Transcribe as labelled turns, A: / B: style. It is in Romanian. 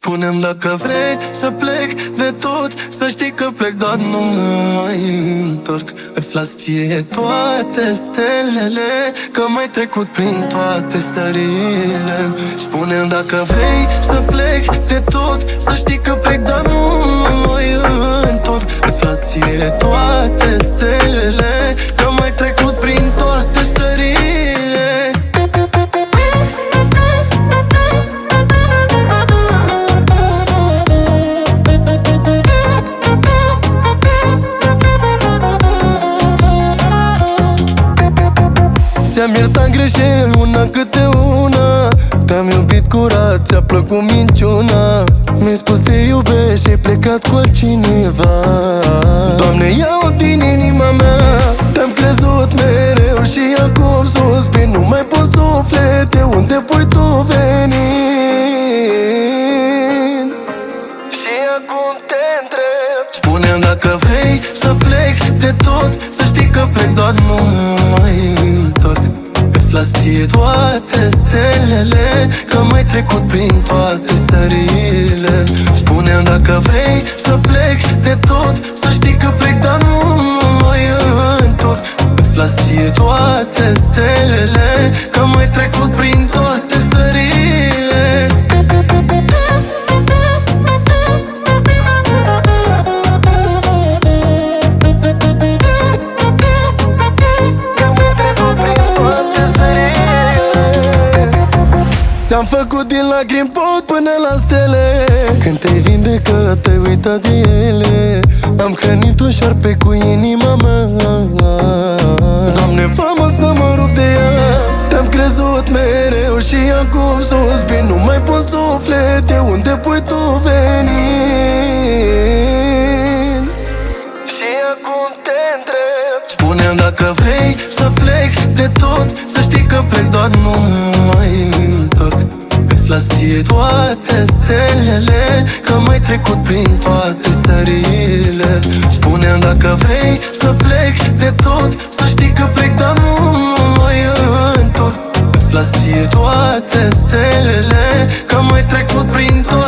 A: Spune-mi dacă vrei să plec de tot, să știi că plec, dar nu mai întorc. Îți las ție toate stelele, că mai trecut prin toate stările. Spune-mi dacă vrei să plec de tot, să știi că plec, dar nu mai întorc. Îți las ție toate stelele, că mai trecut prin toate stările. Ți-am iertat greșeli una câte una, te-am iubit curat, ți-a plăcut minciuna. Mi-ai spus te iubești și ai plecat cu altcineva. Doamne, ia-o din inima mea, te-am crezut mereu și acum suspin. Nu mai pot suflete, unde voi tu veni? Și acum te întreb, spune-mi dacă vrei să plec de tot, să știi că plec, doar nu mai întorc. Îți las ție toate stelele, că mai trecut prin toate stările. Spune-mi dacă vrei să plec de tot, să știi că plec, dar nu mai întorc. Îți las ție toate stelele, că mai trecut prin toate stările. Ți-am făcut din lacrimi pot până la stele. Când te-ai vindecat, te-ai uitat de ele. Am hrănit un șarpe cu inima mea. Doamne, fă-mă să mă rup de ea. Te-am crezut mereu și acum suspin. Nu mai pot suflete, unde pui tu veni? Și acum te întreb, spune-mi dacă vrei să plec de tot, să știi că plec, doar nu mai întorc. Îți las ție toate stelele, că mai trecut prin toate stările. Spune-mi dacă vrei să plec de tot, să știi că plec, dar nu mai întorc. Îți las ție toate stelele, că mai trecut prin toate